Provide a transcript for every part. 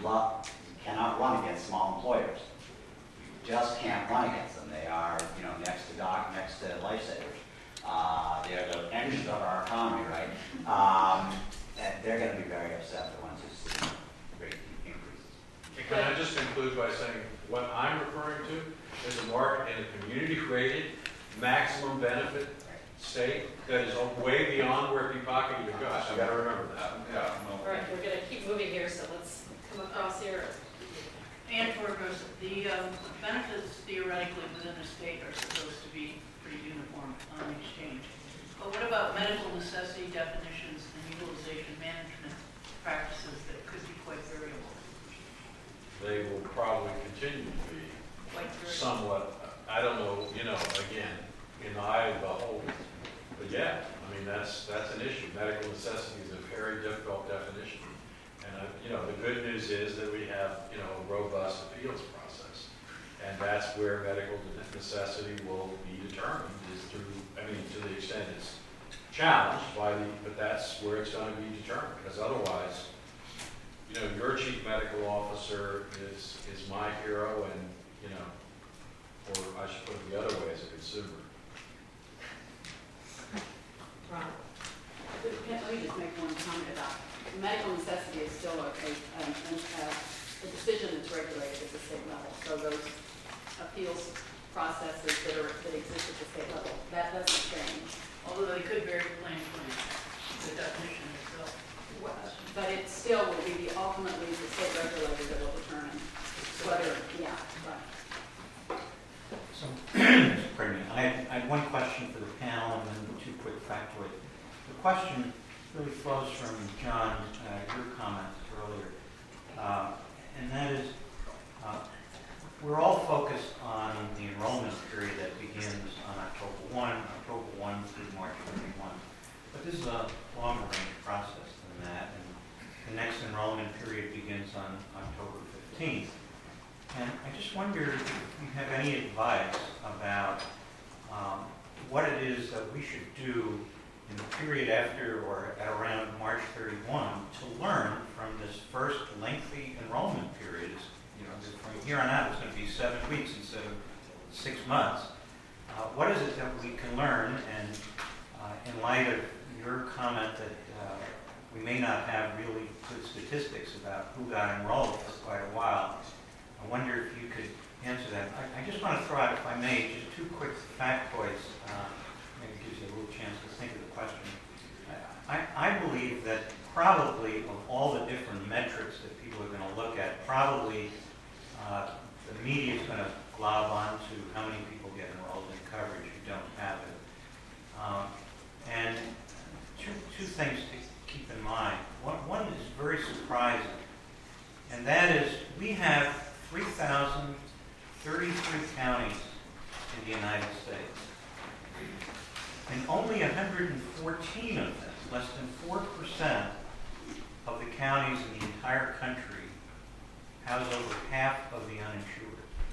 cannot run against small employers. You just can't run against them. They are, you know, next to lifesavers. They're the engines of our economy, right? And they're going to be very upset, the ones who see great increases. Can I just conclude by saying what I'm referring to is a market in a community-rated, maximum benefit state that is way beyond where Peapocket even goes. You got to remember that. Yeah. All right, we're going to keep moving here, so let's come across here. And for the benefits theoretically within the state are supposed to be pretty uniform on exchange. But what about medical necessity definitions and utilization management practices that could be quite variable? They will probably continue to be somewhat, I don't know, you know, again, in the eye of the beholder. But yeah, I mean, that's an issue. Medical necessity is a very difficult definition. And, you know, the good news is that we have, you know, a robust appeals process. And that's where medical necessity will be determined, is through, I mean, to the extent it's challenged by but that's where it's going to be determined. Because otherwise, you know, your chief medical officer is my hero, and, you know, or I should put it the other way, as a consumer. Ron. Let me just make one comment about medical necessity is still a decision that's regulated at the state level. So those appeals processes that exist at the state level, that doesn't change. Although they could vary from plan to plan, the definition itself. But it still will be ultimately the state regulator that will determine whether, yeah, right. So, pardon me, I had one question for the panel and then two quick factoids. The question really flows from John, your comments earlier, and that is, we're all focused on the enrollment period that begins on October 1 through March 31. But this is a longer range process than that, and the next enrollment period begins on October 15th. And I just wonder if you have any advice about what it is that we should do in the period after or at around March 31 to learn from this first lengthy enrollment period. You know, from here on out, it's going to be 7 weeks instead of 6 months. What is it that we can learn? And in light of your comment that we may not have really good statistics about who got enrolled for quite a while, I wonder if you could answer that. I just want to throw out, if I may, just two quick factoids. Maybe it gives you a little chance to think of the question. I believe that probably of all the different metrics that people are going to look at, probably the media is going to glob on to how many people get enrolled in coverage who don't have it. And two things to keep in mind. One is very surprising, and that is we have 3,033 counties in the United States. And only 114 of them, less than 4% of the counties in the entire country, house over half of the uninsured.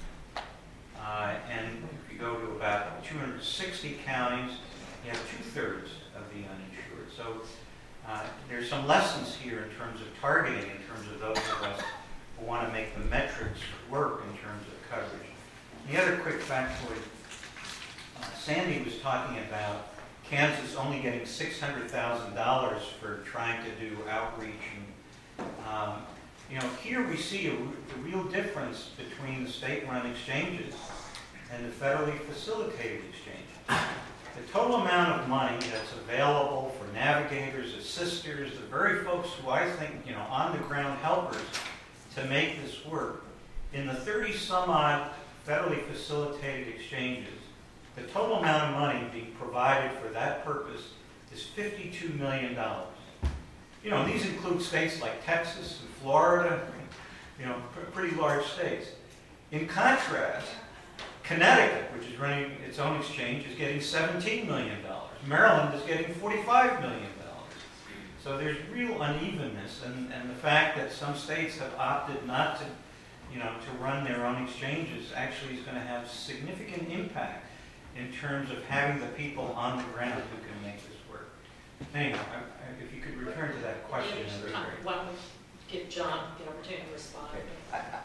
And if you go to about 260 counties, you have 2/3 of the uninsured. So there's some lessons here in terms of targeting, in terms of those of us who want to make the metrics work in terms of coverage. The other quick factoid, Sandy was talking about Kansas only getting $600,000 for trying to do outreach. And, you know, here we see the real difference between the state-run exchanges and the federally facilitated exchanges. The total amount of money that's available for navigators, assisters, the very folks who I think, you know, on-the-ground helpers to make this work, in the 30-some-odd federally facilitated exchanges, the total amount of money being provided for that purpose is $52 million. You know, these include states like Texas and Florida, you know, pretty large states. In contrast, Connecticut, which is running its own exchange, is getting $17 million. Maryland is getting $45 million. So there's real unevenness, and the fact that some states have opted not to, you know, to run their own exchanges actually is going to have significant impact in terms of having the people on the ground who can make this work. Anyway, if you could return to that question. Why don't we give John the opportunity to respond?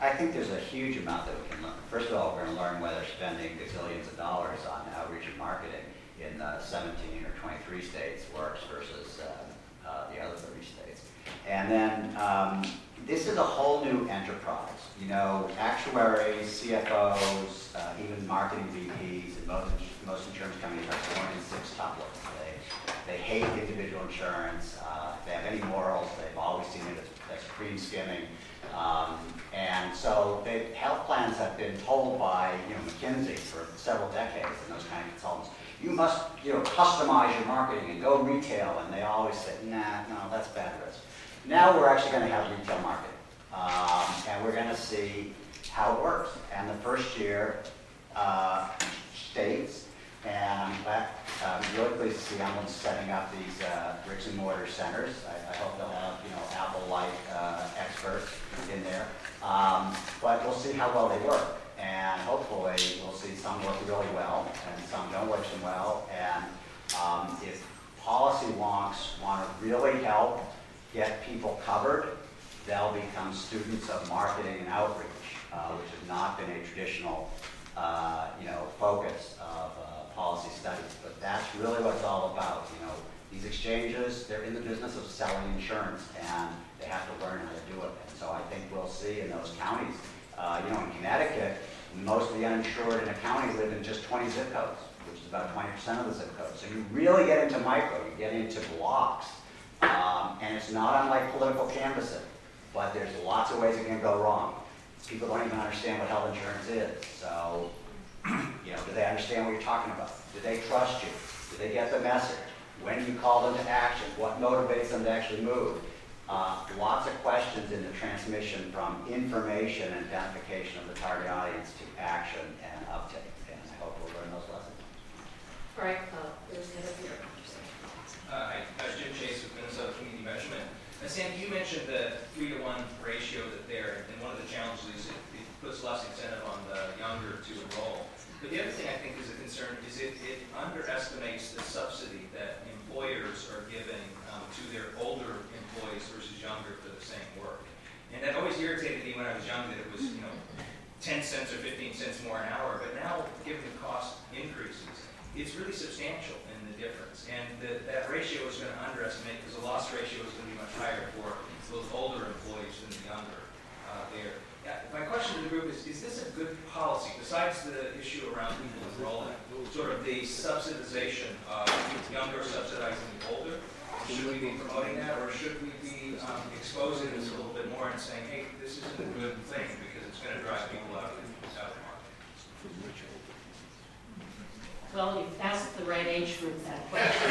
I think there's a huge amount that we can learn. First of all, we're going to learn whether spending gazillions of dollars on outreach and marketing in 17 or 23 states works versus the other 30 states. And then this is a whole new enterprise. You know, actuaries, CFOs, even marketing VPs, and most insurance companies are born in six tuplets. They hate individual insurance. If they have any morals, they've always seen it as cream skimming. And so health plans have been told by McKinsey for several decades and those kind of consultants, you must customize your marketing and go retail. And they always say, nah, no, that's bad risk. Now we're actually going to have retail marketing. And we're going to see how it works. And the first year, states, and I'm really pleased to see Emblem setting up these bricks and mortar centers. I hope they'll have Apple-like experts in there. But we'll see how well they work. And hopefully we'll see some work really well and some don't work so well. And if policy wonks want to really help get people covered, they'll become students of marketing and outreach, which has not been a traditional focus of policy studies. But that's really what it's all about. These exchanges, they're in the business of selling insurance, and they have to learn how to do it. And so I think we'll see in those counties, in Connecticut, most of the uninsured in a county live in just 20 zip codes, which is about 20% of the zip codes. So you really get into micro, you get into blocks, and it's not unlike political canvassing, but there's lots of ways it can go wrong. People don't even understand what health insurance is. So, do they understand what you're talking about? Do they trust you? Do they get the message? When do you call them to action? What motivates them to actually move? Lots of questions in the transmission from information and identification of the target audience to action and uptake. And I hope we'll learn those lessons. All right, there's the other here. Hi, Jim Chase with Minnesota Community Measurement. Sandy, you mentioned the 3-to-1 ratio and one of the challenges is it puts less incentive on the younger to enroll. But the other thing I think is a concern is it underestimates the subsidy that employers are giving to their older employees versus younger for the same work. And that always irritated me when I was young that it was 10 cents or 15 cents more an hour. But now, given the cost increases, it's really substantial in the difference. And that ratio is going to underestimate because the loss ratio is going to be much higher for those older employees than the younger there. Yeah, my question to the group is this a good policy, besides the issue around people enrolling, sort of the subsidization of younger subsidizing the older? Should we be promoting that, or should we be exposing this a little bit more and saying, hey, this isn't a good thing because it's going to drive people out of the market? Well, you've asked the right age group that question.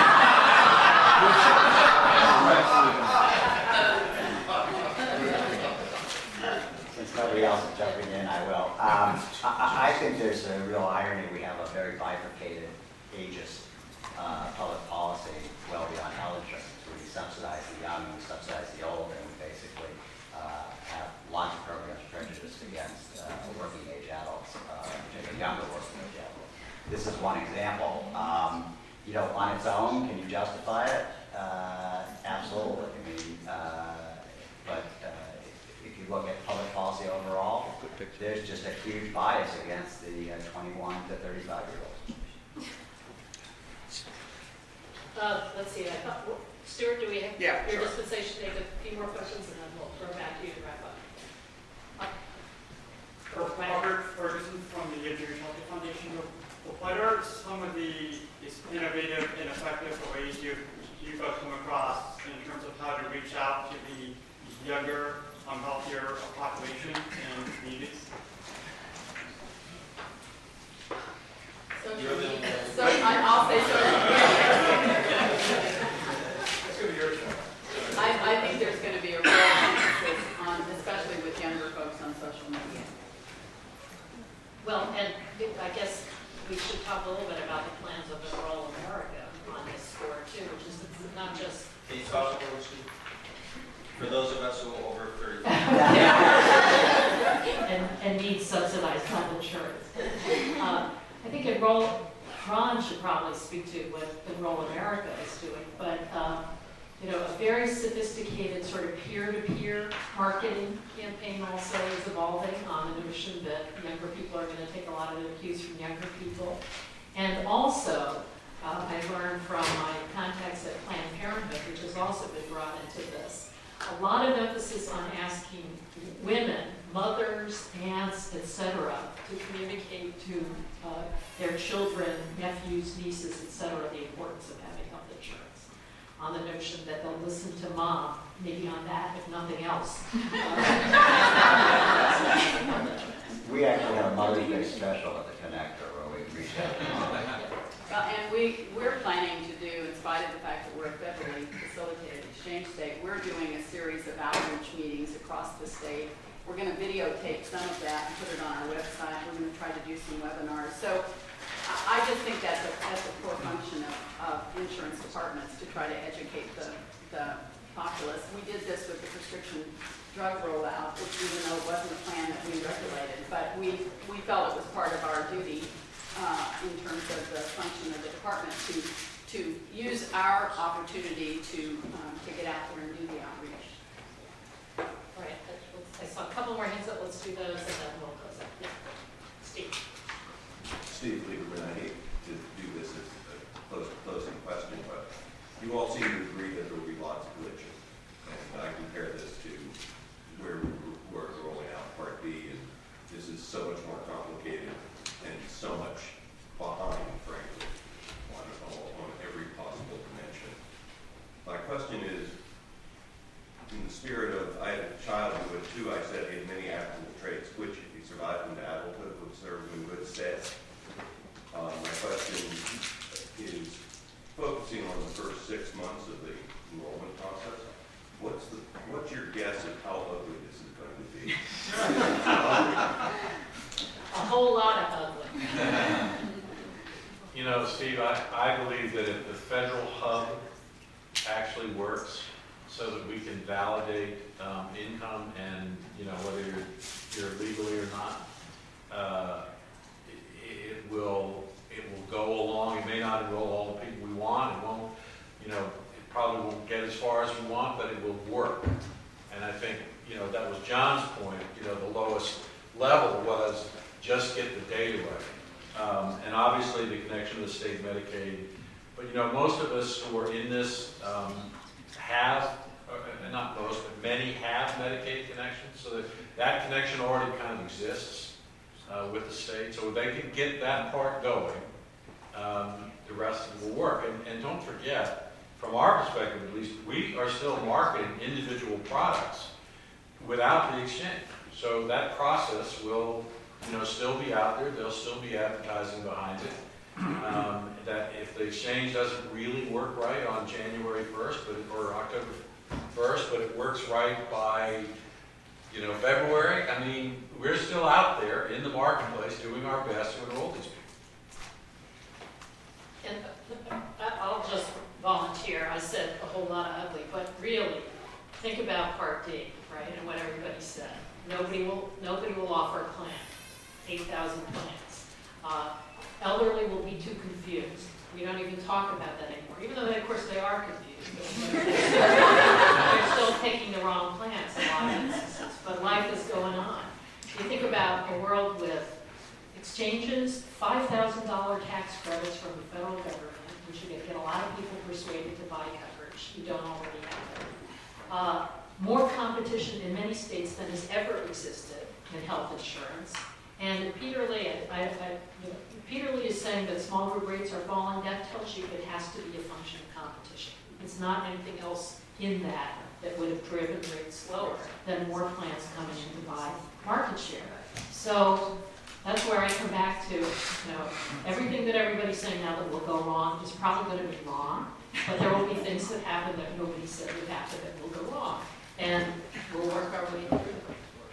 Since nobody else is jumping in, I will. I think there's a real irony. We have a very bifurcated ageist public policy well beyond health insurance. We subsidize the young, we subsidize the old, and we basically have lots of programs prejudiced against working age adults, particularly younger working age adults. This is one example. On its own, can you justify it? Absolutely. I mean, but if you look at public policy overall, there's just a huge bias against the 21 to 35-year-olds. Let's see, I thought, Stuart, do we have Yeah, your sure. dispensation, take a few more questions, and then we'll throw it back to you to wrap up. Robert Ferguson from the Injury Health Foundation. What are some of the innovative and effective ways you folks come across in terms of how to reach out to the younger, healthier population and communities? I'll say so. It's going to be your show. I think there's going to be a real emphasis on, especially with younger folks, on social media. Well, and I guess we should talk a little bit about the plans of Enroll America on this score too, which is not just. Can you talk a little, Steve? For those of us who are over 30. and need subsidized health insurance. I think Ron should probably speak to what Enroll America is doing, but a very sophisticated sort of peer-to-peer marketing campaign also is evolving on the notion that younger people are going to take a lot of their cues from younger people. And also, I learned from my contacts at Planned Parenthood, which has also been brought into this, a lot of emphasis on asking women, mothers, aunts, etc., to communicate to their children, nephews, nieces, etc., the importance of having health insurance, on the notion that they'll listen to mom, maybe on that, if nothing else. We actually have a Mother's Day special at the Connector where we reach out to mom. And we're planning to do, in spite of the fact that we're a federally facilitated exchange state, we're doing a series of outreach meetings across the state. We're going to videotape some of that and put it on our website. We're going to try to do some webinars. So I just think that's a core function of insurance departments, to try to educate the populace. We did this with the prescription drug rollout, which, even though it wasn't a plan that we regulated, but we felt it was part of our duty in terms of the function of the department to use our opportunity to get out there and do the outreach. All right, I saw a couple more hands up. Let's do those, and then we'll close up. Yeah. Steve. Steve Lieberman, I hate to do this as a closing question, but you all seem to agree that there will be lots of glitches. And I compare this to where we're rolling out Part B, and this is so much more complicated and so much behind, frankly, on every possible dimension. My question is, in the spirit of, I had a child who at 2, I said he had many applicable traits, which, if he survived into adulthood, would serve him in good stead. My question is, focusing on the first 6 months of the enrollment process, what's your guess of how ugly this is going to be? A whole lot of ugly. Steve, I believe that if the federal hub actually works, so that we can validate income and whether you're legally or not, it will go along. It may not enroll all the people we want. It won't, it probably won't get as far as we want, but it will work. And I think that was John's point. The lowest level was just get the data right, and obviously the connection to the state Medicaid. But most of us who are in this have. Not most, but many have Medicaid connections, so that connection already kind of exists with the state. So if they can get that part going, the rest of it will work. And don't forget, from our perspective at least, we are still marketing individual products without the exchange. So that process will still be out there. There'll still be advertising behind it. That if the exchange doesn't really work right on January 1st or October 1st, but it works right by, February. I mean, we're still out there in the marketplace doing our best to enroll these people. And I'll just volunteer. I said a whole lot of ugly, but really, think about Part D, right? And what everybody said. Nobody will offer a plan. 8,000 plans. Elderly will be too confused. We don't even talk about that anymore, even though, of course, they are confused. They're still taking the wrong plans in a lot of instances, but life is going on. You think about a world with exchanges, $5,000 tax credits from the federal government, which would get a lot of people persuaded to buy coverage who don't already have it. More competition in many states than has ever existed in health insurance. And Peter Lee, Peter Lee is saying that small group rates are falling. That tells you it has to be a function of competition. It's not anything else in that would have driven rates lower than more plans coming in to buy market share. So that's where I come back to, everything that everybody's saying now that will go wrong is probably going to be wrong, but there will be things that happen that nobody said would happen that will go wrong. And we'll work our way through them.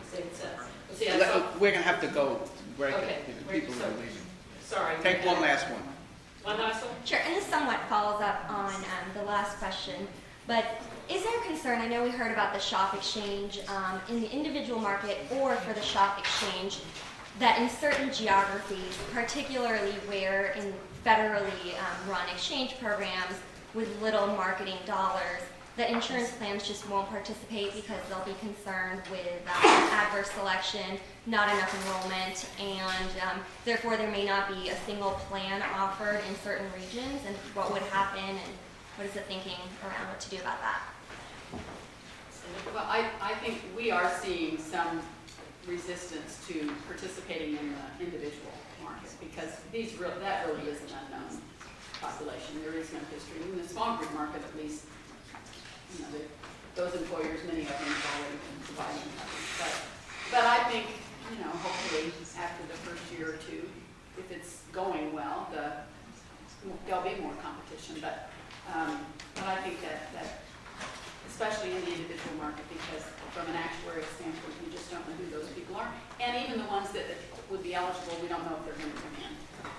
We're going to have to go break Okay. it. People are leaving. Sorry. Take one last one. One last one? Sure, and this somewhat follows up on the last question, but is there concern, I know we heard about the shop exchange in the individual market or for the shop exchange, that in certain geographies, particularly where in federally run exchange programs with little marketing dollars, that insurance plans just won't participate because they'll be concerned with adverse selection, not enough enrollment, and therefore there may not be a single plan offered in certain regions, and what would happen, and what is the thinking around what to do about that? Well, I think we are seeing some resistance to participating in the individual market because that really is an unknown population. There is no history. In the small group market, at least, those employers, many of them have already been providing coverage. But I think, hopefully after the first year or two, if it's going well, there'll be more competition. But I think that especially in the individual market, because from an actuarial standpoint, we just don't know who those people are. And even the ones that would be eligible, we don't know if they're going to come in.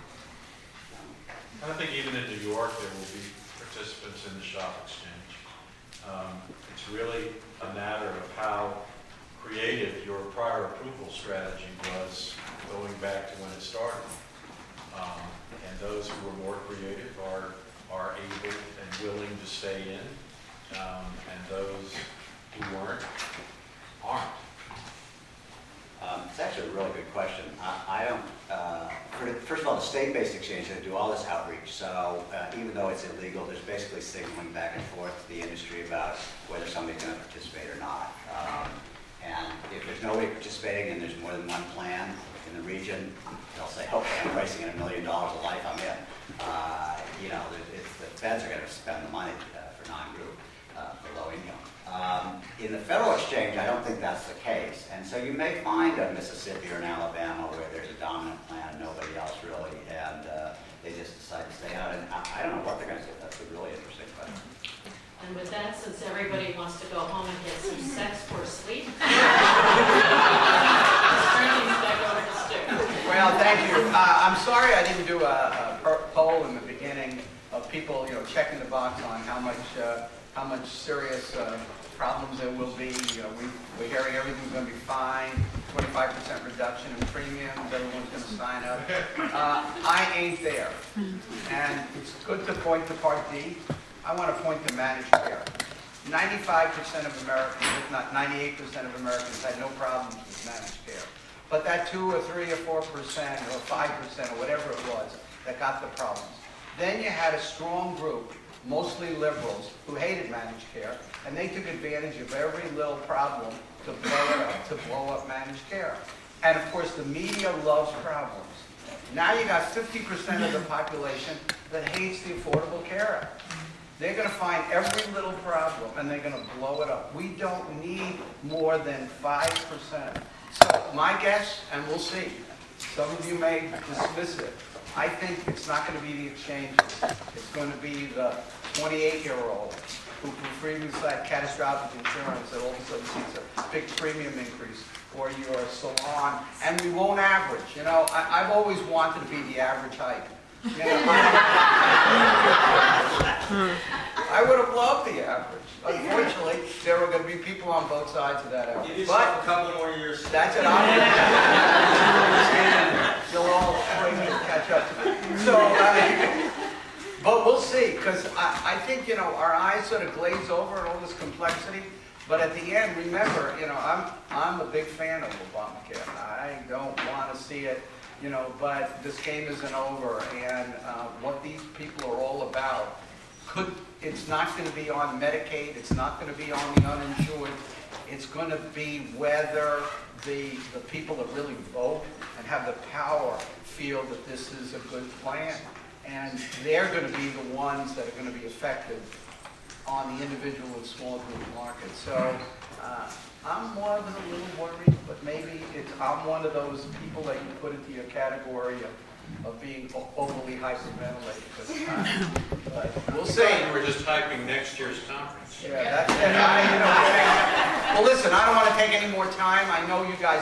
I think even in New York, there will be participants in the shop exchange. It's really a matter of how creative your prior approval strategy was going back to when it started. And those who are more creative are able and willing to stay in. And those who aren't. It's actually a really good question. I don't, first of all, the state-based exchange, they do all this outreach, so even though it's illegal, there's basically signaling back and forth to the industry about whether somebody's going to participate or not. And if there's nobody participating and there's more than one plan in the region, they'll say, okay, I'm pricing in $1 million a life, I'm in. The feds are going to spend the money for non-group, for low income. In the federal exchange, I don't think that's the case. And so you may find a Mississippi or an Alabama where there's a dominant plan and nobody else really, and they just decide to stay out. And I don't know what they're going to do. That's a really interesting question. And with that, since everybody wants to go home and get some sex or sleep, Well, thank you. I'm sorry I didn't do a poll in the beginning of people, checking the box on how much serious problems there will be. We're hearing everything's going to be fine, 25% reduction in premiums, everyone's going to sign up. I ain't there. And it's good to point to Part D. I want to point to managed care. 95% of Americans, if not 98% of Americans, had no problems with managed care. But that 2 or 3 or 4% or 5% or whatever it was that got the problems. Then you had a strong group, mostly liberals, who hated managed care, and they took advantage of every little problem to blow up managed care. And of course, the media loves problems. Now you got 50% of the population that hates the Affordable Care Act. They're going to find every little problem and they're going to blow it up. We don't need more than 5%. So my guess, and we'll see, some of you may dismiss it, I think it's not going to be the exchanges. It's going to be the 28-year-old who previously had catastrophic insurance that all of a sudden sees a big premium increase, or your salon, and we won't average. I've always wanted to be the average height. I would have loved the average. Unfortunately, there are going to be people on both sides of that average. Give yourself a couple more years. That's it. You'll all catch up to me. So, but we'll see, because I think, our eyes sort of glaze over at all this complexity. But at the end, remember, I'm a big fan of Obamacare. I don't want to see it, but this game isn't over. And what these people are all about, it's not going to be on Medicaid. It's not going to be on the uninsured. It's going to be whether the people that really vote and have the power feel that this is a good plan. And they're going to be the ones that are going to be effective on the individual and small group market. So I'm more than a little worried, but maybe I'm one of those people that you put into your category of being overly hyperventilated. But we'll see. We're just typing next year's conference. Yeah, that's it. Well, listen, I don't want to take any more time. I know you guys